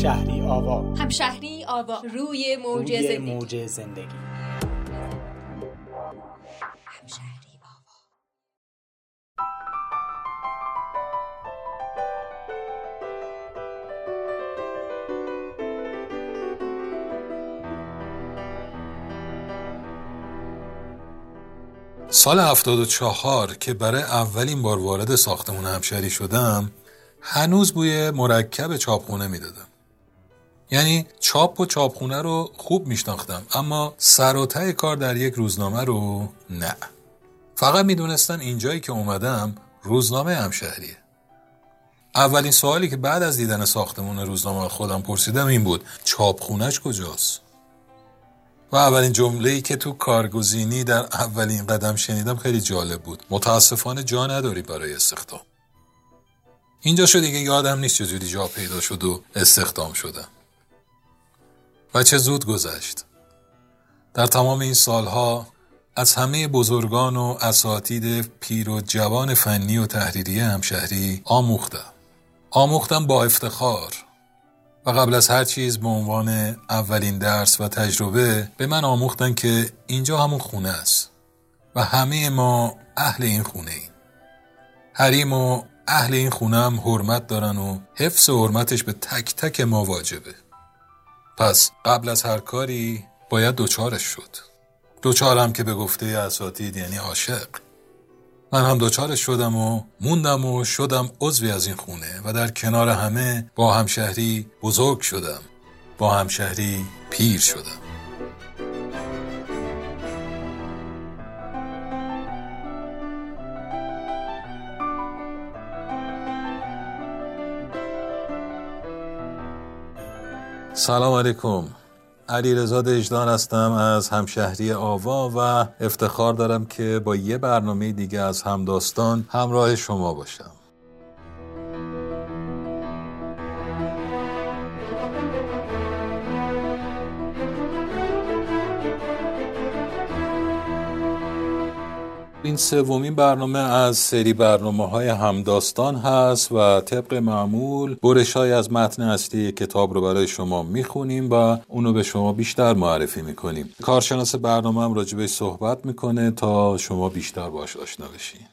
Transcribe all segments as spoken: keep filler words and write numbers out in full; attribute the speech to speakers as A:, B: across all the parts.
A: همشهری آوا.
B: همشهری آوا، روی موج
A: روی
B: زندگی.
A: موج زندگی.
B: همشهری آوا.
C: سال هفتاد و چهار که برای اولین بار وارد ساختمون همشهری شدم، هنوز بوی مرکب چاپخونه میدادم. یعنی چاپ و چاپخونه رو خوب میشناختم، اما سر و ته کار در یک روزنامه رو نه. فقط میدونستم اینجایی که اومدم روزنامه همشهریه. اولین سوالی که بعد از دیدن ساختمون روزنامه خودم پرسیدم این بود: چاپخونه‌اش کجاست؟ و اولین جمله‌ای که تو کارگزینی در اولین قدم شنیدم خیلی جالب بود: متاسفانه جا نداری برای استخدام. اینجا شد دیگه یادم نیست چجوری جا پیدا شد و استخدام شدم. و چه زود گذشت. در تمام این سالها از همه بزرگان و اساتید پیر و جوان فنی و تحریری همشهری آموختم. آموختم با افتخار. و قبل از هر چیز به عنوان اولین درس و تجربه به من آموختن که اینجا همون خونه است و همه ما اهل این خونه ایم. حریم و اهل این خونه هم حرمت دارن و حفظ و حرمتش به تک تک ما واجبه. پس قبل از هر کاری باید دوچارش شد. دوچارم که به گفته اساتید یعنی عاشق. من هم دوچارش شدم و موندم و شدم عضوی از این خونه و در کنار همه با همشهری بزرگ شدم. با همشهری پیر شدم. سلام علیکم. علیرضا دژدان هستم از همشهری آوا و افتخار دارم که با یه برنامه دیگه از همداستان همراه شما باشم. این سومین برنامه از سری برنامه‌های همداستان هست و طبق معمول برش‌های از متن اصلی کتاب رو برای شما میخونیم و اونو به شما بیشتر معرفی میکنیم. کارشناس برنامه هم راجبش صحبت میکنه تا شما بیشتر باهاش آشنا بشین.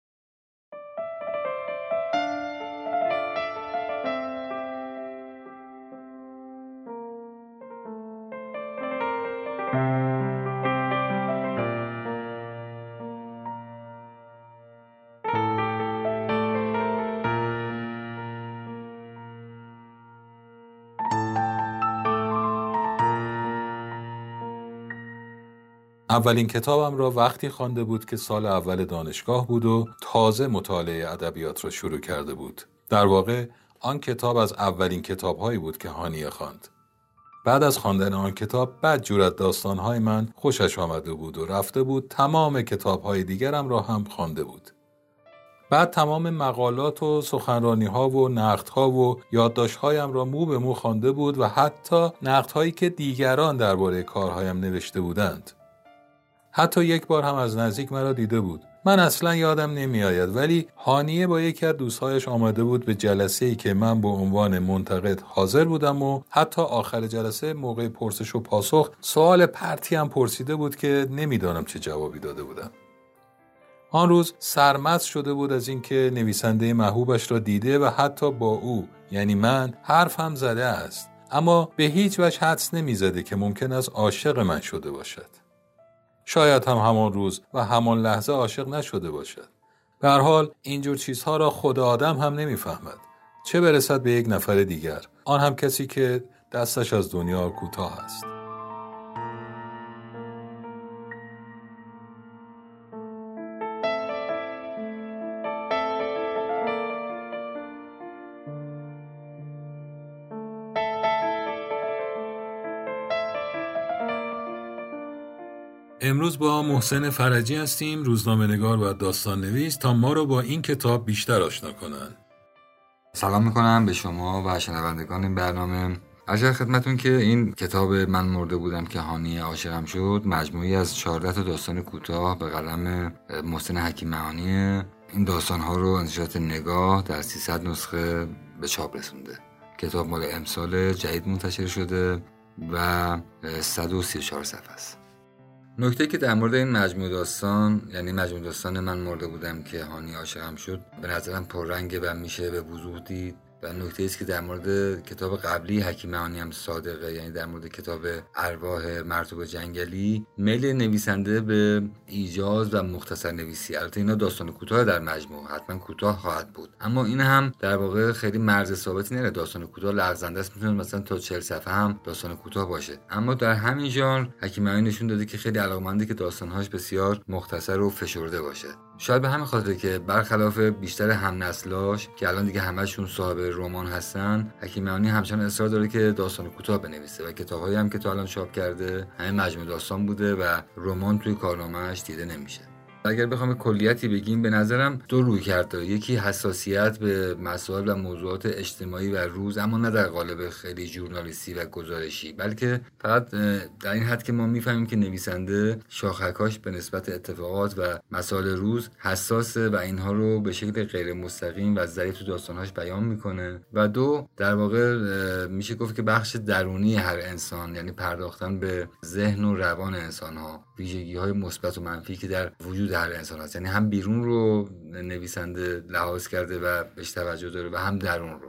C: اولین کتابم را وقتی خوانده بود که سال اول دانشگاه بود و تازه مطالعه ادبیات را شروع کرده بود. در واقع آن کتاب از اولین کتاب‌هایی بود که هانیه خواند. بعد از خواندن آن کتاب بد جور از داستان‌های من خوشش آمده بود و رفته بود تمام کتاب‌های دیگرم را هم خوانده بود. بعد تمام مقالات و سخنرانی‌ها و نقدها و یادداشت‌هایم را مو به مو خوانده بود و حتی نقدهایی که دیگران درباره کارهایم نوشته بودند. حتی یک بار هم از نزدیک مرا دیده بود. من اصلا یادم نمی آید، ولی هانیه با یکی از دوستهایش آمده بود به جلسه‌ای که من به عنوان منتقد حاضر بودم و حتی آخر جلسه موقع پرسش و پاسخ سوال پرتی هم پرسیده بود که نمیدانم چه جوابی داده بودم. آن روز سرمست شده بود از اینکه نویسنده محبوبش را دیده و حتی با او یعنی من حرف هم زده است، اما به هیچ وجه حدس نمی‌زده که ممکن است عاشق من شده باشد. شاید هم همان روز و همان لحظه عاشق نشده باشد. به هر حال اینجور چیزها را خود آدم هم نمیفهمد، چه برسد به یک نفر دیگر، آن هم کسی که دستش از دنیا کوتاه است. امروز با محسن فرجی هستیم، روزنامه‌نگار و داستان نویس، تا ما رو با این کتاب بیشتر آشنا کنن.
D: سلام میکنم به شما و شنوندگان این برنامه. عرض خدمتون که این کتاب من مرده بودم که هانیه عاشقم شد مجموعی از چهارده تا داستان کوتاه به قلم محسن حکیم معانیه. این داستان‌ها رو انتشارات نگاه در سیصد نسخه به چاپ رسونده کتاب مال امسال جدید منتشر شده و صد و سی و چهار صفحه است. نکته که در مورد این مجموعه داستان، یعنی مجموعه داستان من مرده بودم که هانی عاشقم شد، به نظرم پررنگه و میشه به وضوح دید. و نکته ایست که در مورد کتاب قبلی حکیم هانی هم صادقه، یعنی در مورد کتاب ارواح مرطوب جنگلی، میل نویسنده به ایجاز و مختصر نویسی. البته اینا داستان کوتاه در مجموع، حتما کوتاه خواهد بود، اما این هم در واقع خیلی مرز ثابتی نداره. داستان کوتاه لغزنده است، میتونه مثلا تا چهل صفحه هم داستان کوتاه باشه. اما در همین ژانر حکیم هانی نشون داده که خیلی علاقه‌منده که داستان‌هاش بسیار مختصر و فشرده باشه. شاید به همین خاطر که برخلاف بیشتر هم نسلاش که الان دیگه همشون صاحب رمان هستن، حکیم هانی همچنان اصرار داره که داستان کوتاه بنویسه و کتاب‌هایی هم که تا الان چاپ کرده همه مجموعه داستان بوده و رمان توی کارنامه‌اش دیده نمیشه. اگر بخوام کلیتی بگیم، به نظرم دو روی کرد داره. یکی حساسیت به مسائل و موضوعات اجتماعی و روز، اما نه در قالب خیلی ژورنالیستی و گزارشی، بلکه فقط در این حد که ما میفهمیم که نویسنده شاخکاش به نسبت اتفاقات و مسائل روز حساسه و اینها رو به شکل غیر مستقیم و ظریف تو داستانهاش بیان میکنه. و دو، در واقع میشه گفت که بخش درونی هر انسان، یعنی پرداختن به ذهن و روان انسان‌ها، ویژگی‌های مثبت و منفی که در وجود هر انسان هست. یعنی هم بیرون رو نویسنده لحاظ کرده و بهش توجه داره و هم درون رو.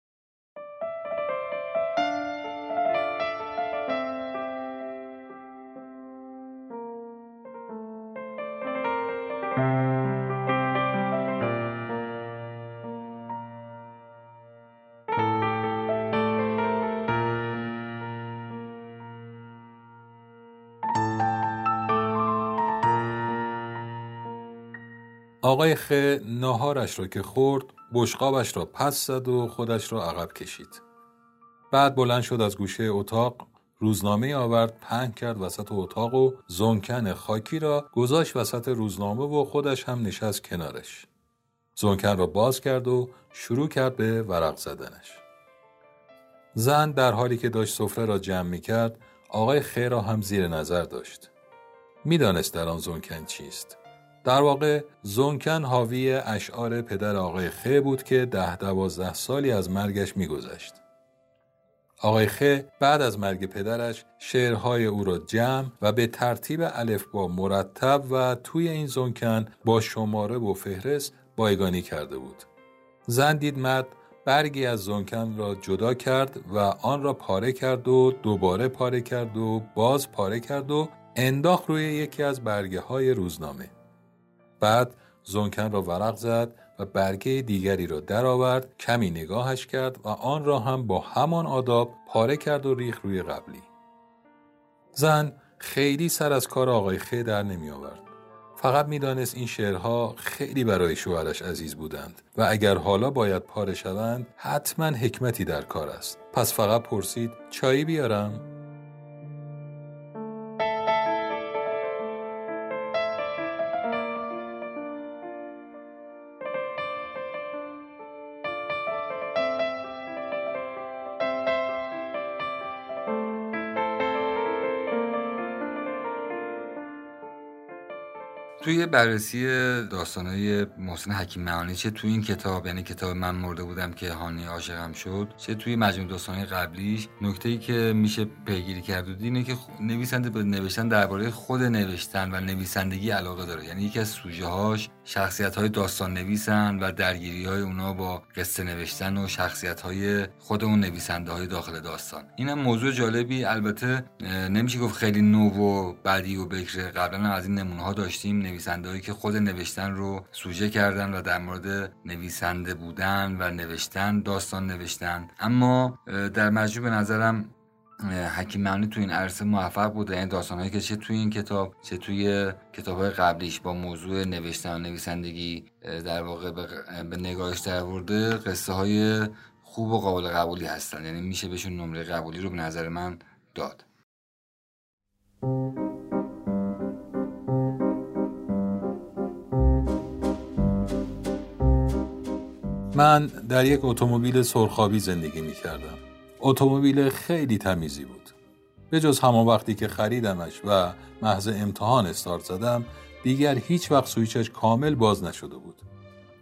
C: آقای خ ناهارش را که خورد، بشقابش را پس زد و خودش را عقب کشید. بعد بلند شد از گوشه اتاق، روزنامه آورد، پهن کرد وسط اتاق و زنکن خاکی را گذاشت وسط روزنامه و خودش هم نشست کنارش. زنکن را باز کرد و شروع کرد به ورق زدنش. زن در حالی که داشت سفره را جمع می کرد، آقای خ را هم زیر نظر داشت. می دانست در آن زنکن چیست. در واقع زنکن حاوی اشعار پدر آقای خ بود که ده دوازده سالی از مرگش می‌گذشت. آقای خ بعد از مرگ پدرش شعرهای او را جمع و به ترتیب الفبا مرتب و توی این زنکن با شماره و فهرست بایگانی کرده بود. زن دید مرد برگی از زنکن را جدا کرد و آن را پاره کرد و دوباره پاره کرد و باز پاره کرد و انداخت روی یکی از برگه های روزنامه. بعد زنکن را ورق زد و برگه دیگری را درآورد، کمی نگاهش کرد و آن را هم با همان آداب پاره کرد و ریخت روی قبلی. زن خیلی سر از کار آقای خ در نمی آورد. فقط می دانست این شعرها خیلی برای شوهرش عزیز بودند و اگر حالا باید پاره شوند حتما حکمتی در کار است. پس فقط پرسید چایی بیارم؟
D: توی بررسی داستان‌های محسن حکیم معانی، چه توی این کتاب یعنی کتاب من مرده بودم که هانی عاشقم شد، چه توی مجموعه داستان‌های قبلیش، نکته‌ای که میشه پیگیری کرد اینه که نویسنده به نوشتن درباره خود نوشتن و نویسندگی علاقه داره. یعنی یکی از سوژه‌هاش شخصیت‌های داستان نویسن و درگیری‌های اونا با قصه نوشتن و شخصیت‌های خود اون نویسنده‌های داخل داستان. اینم موضوع جالبی، البته نمیشه گفت خیلی نو و بدی و بکره. قبلا از این نمونه‌ها داشتیم، نویسنده‌هایی که خود نوشتن رو سوژه کردن و در مورد نویسنده بودن و نوشتن داستان نوشتن. اما در مجموع به نظرم حکیم معانی تو این عرصه موفق بوده. این داستان‌هایی که چه توی این کتاب چه توی کتاب‌های قبلیش با موضوع نوشتن و نویسندگی در واقع به نگاهش درآورده، قصه‌های خوب و قابل قبولی هستن. یعنی میشه بهشون نمره قبولی رو به نظر من داد.
C: من در یک اتومبیل سرخابی زندگی می کردم. اتومبیل خیلی تمیزی بود. به جز همان وقتی که خریدمش و محض امتحان استارت زدم، دیگر هیچ وقت سویچش کامل باز نشده بود.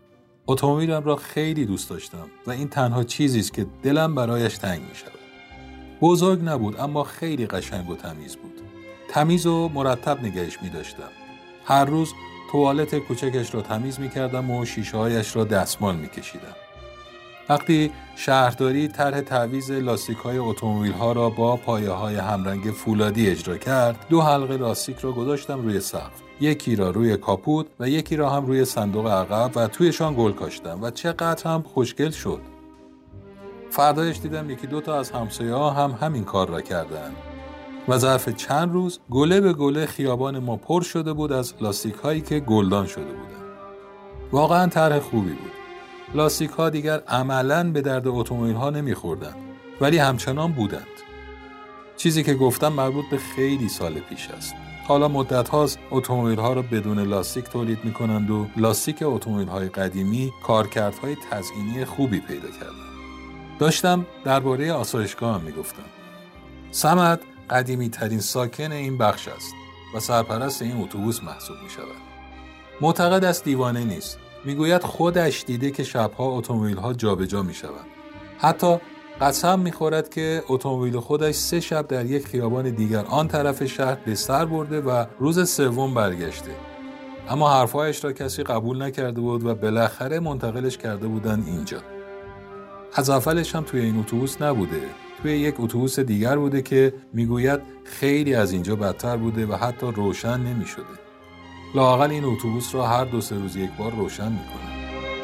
C: اتومبیلم را خیلی دوست داشتم و این تنها چیزی است که دلم برایش تنگ می شود. بزرگ نبود اما خیلی قشنگ و تمیز بود. تمیز و مرتب نگهش می داشتم. هر روز توالت کوچکش را تمیز می کردم و شیشه هایش را دستمال می کشیدم. وقتی شهرداری طرح تعویض لاستیک های اتومبیل ها را با پایه های همرنگ فولادی اجرا کرد، دو حلقه لاستیک را گذاشتم روی سقف. یکی را روی کاپوت و یکی را هم روی صندوق عقب و تویشان گل کاشتم و چقدر هم خوشگل شد. فردایش دیدم یکی دو تا از همسایه‌ها هم همین کار را کردند و ظرف چند روز گله به گله خیابان ما پر شده بود از لاستیک هایی که گلدان شده بودند. واقعا طرح خوبی بود. لاستیک ها دیگر عملاً به درد اتومبیل ها نمیخوردند، ولی همچنان بودند. چیزی که گفتم مربوط به خیلی سال پیش است. حالا مدت هاست اتومبیل ها را بدون لاستیک تولید میکنند و لاستیک اتومبیل های قدیمی کارکردهای تزئینی خوبی پیدا کردند. داشتم درباره آسایشگاه هم میگفتم. صمد قدیمی ترین ساکن این بخش است و سرپرست این اتوبوس محسوب می شود. معتقد است دیوانه نیست. میگوید خودش دیده که شبها اتومبیل ها جابجا می شوند. حتی قسم میخورد که اتومبیل خودش سه شب در یک خیابان دیگر آن طرف شهر به سر برده و روز سوم برگشته. اما حرفایش را کسی قبول نکرده بود و بالاخره منتقلش کرده بودن اینجا. از اولش هم توی این اتوبوس نبوده. توی یک اتوبوس دیگر بوده که میگوید خیلی از اینجا بدتر بوده و حتی روشن نمیشده. لااقل این اتوبوس را هر دو سه روز یک بار روشن میکنه.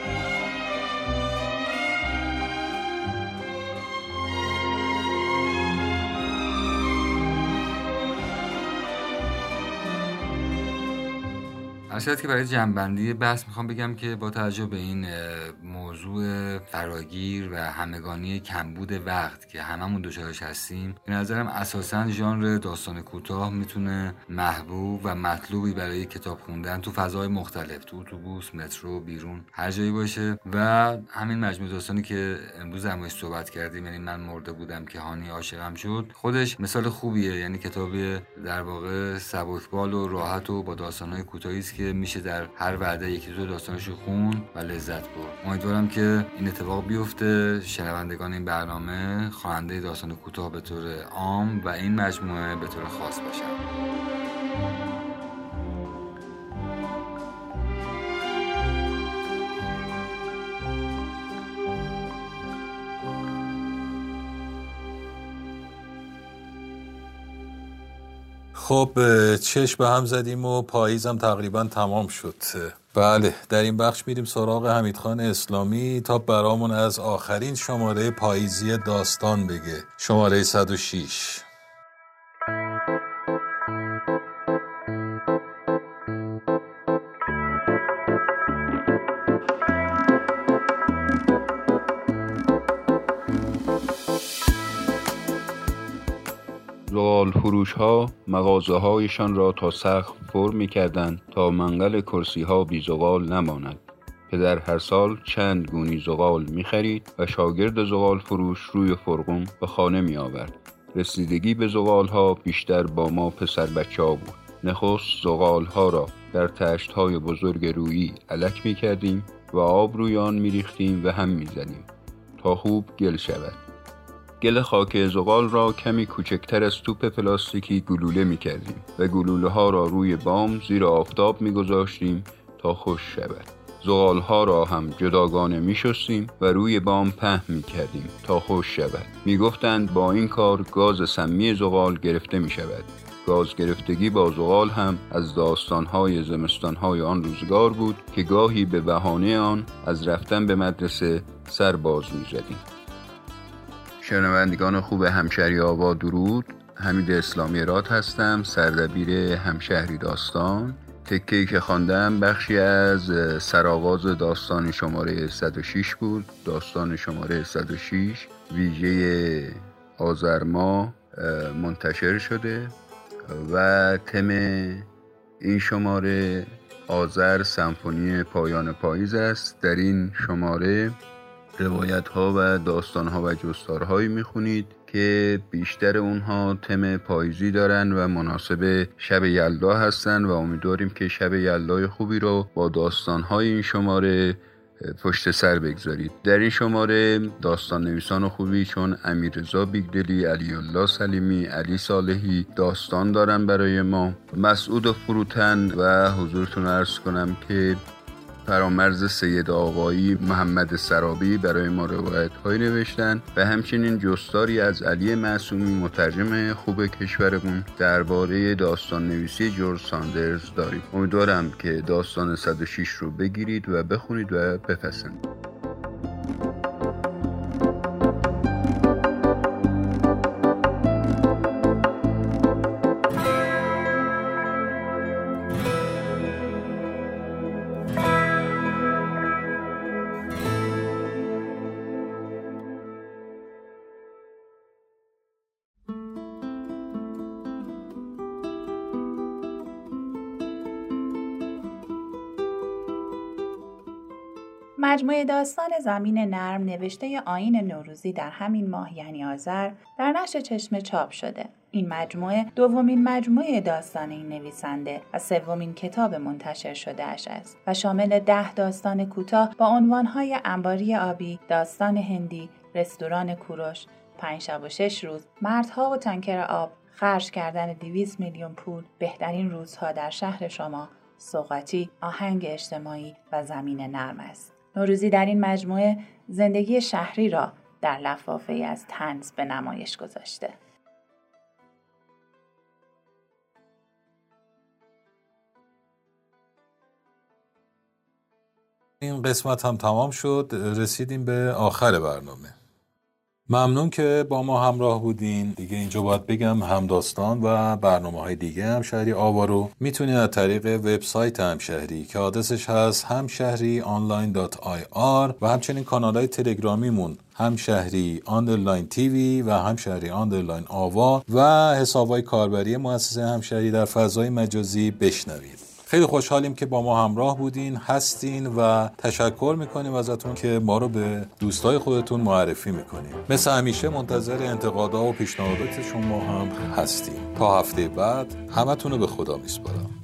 D: شاید که برای جنبندی بحث میخوام بگم که با توجه به این موضوع فراگیر و همگانی کمبود وقت که هممون دچارش هستیم، به نظرم اساساً ژانر داستان کوتاه میتونه محبوب و مطلوبی برای کتاب خوندن تو فضای مختلف، تو اتوبوس، مترو، بیرون، هر جایی باشه. و همین مجموعه داستانی که امروز درموردش صحبت کردیم، یعنی من مرده بودم که هانی عاشقم شد، خودش مثال خوبیه. یعنی کتابی در واقع سبکبال و راحت و با داستان‌های کوتاهی است که میشه در هر وعده یکی دو داستانشو خون و لذت برد. امیدوارم که این اتفاق بیفته، شنوندگان این برنامه خواننده داستان کوتاه به طور عام و این مجموعه به طور خاص باشن.
C: خب چشم به هم زدیم و پاییزم تقریبا تمام شد. بله، در این بخش میریم سراغ حمیدخان اسلامی تا برامون از آخرین شماره پاییزی داستان بگه، شماره صد و شش.
A: زغال فروش ها مغازه هایشان را تا سقف پر می کردند تا منقل کرسی ها بی زغال نماند. پدر هر سال چند گونی زغال می خرید و شاگرد زغال فروش روی فرغون به خانه می آورد. رسیدگی به زغال ها بیشتر با ما پسر بچه ها بود. نخست زغال ها را در تشت های بزرگ رویی الک می کردیم و آب روی آن می ریختیم و هم می زدیم تا خوب گل شود. گل خاک زغال را کمی کوچکتر از توپ پلاستیکی گلوله می کردیم و گلوله ها را روی بام زیر آفتاب می گذاشتیم تا خوش شود. زغال ها را هم جداگانه می شستیم و روی بام پهن می کردیم تا خوش شود. می گفتند با این کار گاز سمی زغال گرفته می شود. گاز گرفتگی با زغال هم از داستان‌های زمستان‌های آن روزگار بود که گاهی به بهانه آن از رفتن به مدرسه سر باز می زدیم. شنوندگان خوب همشهری آوا درود. حمید اسلامی راد هستم، سردبیر همشهری داستان. تکه‌ای که خواندم بخشی از سرآغاز داستان شماره صد و شش بود. داستان شماره صد و شش ویژه آذر ماه منتشر شده و تم این شماره آذر سمفونی پایان پاییز است. در این شماره روایت ها و داستان ها و جستارهایی میخونید که بیشتر اونها تم پاییزی دارن و مناسب شب یلدا هستن و امیدواریم که شب یلدای خوبی رو با داستان های این شماره پشت سر بگذارید. در این شماره داستان نویسان خوبی چون امیررضا بیگدلی، علی الله سلیمی، علی صالحی داستان دارن برای ما. مسعود فروتن و حضورتون عرض کنم که فرامرز سید آقایی، محمد سرابی برای ما روایت های نوشتن و همچنین جستاری از علی معصومی مترجم خوب کشورمون درباره داستان نویسی جورج ساندرز داریم. امیدوارم که داستان صد و شش رو بگیرید و بخونید و بپسندید.
E: مجموعه داستان زمین نرم نوشته آیین نوروزی در همین ماه یعنی آذر در نشر چشمه چاپ شده. این مجموعه دومین مجموعه داستان این نویسنده و سومین کتاب منتشر شده اش است و شامل ده داستان کوتاه با عنوانهای انباری آبی، داستان هندی، رستوران کوروش، پنج شب و شش روز، مردها و تانکر آب، خرج کردن دویست میلیون پول، بهترین روزها در شهر شما، سوغاتی، آهنگ اجتماعی و زمین نرم است. نوروزی در این مجموعه زندگی شهری را در لفافه‌ای از طنز به نمایش گذاشته.
C: این قسمت هم تمام شد، رسیدیم به آخر برنامه. ممنون که با ما همراه بودین. دیگه اینجا باید بگم همداستان و برنامه‌های دیگه همشهری آوا رو میتونید از طریق وبسایت همشهری که آدرسش هست همشهری آنلاین دات آی آر و همچنین کانال‌های تلگرامیمون همشهری آندرلاین تیوی و همشهری آندرلاین آوا و حساب‌های کاربری مؤسسه همشهری در فضای مجازی بشنوید. خیلی خوشحالیم که با ما همراه بودین، هستین و تشکر میکنیم ازتون که ما رو به دوستای خودتون معرفی میکنیم. مثل همیشه منتظر انتقادها و پیشنهادات شما هم هستیم. تا هفته بعد همتون رو به خدا میسپارم.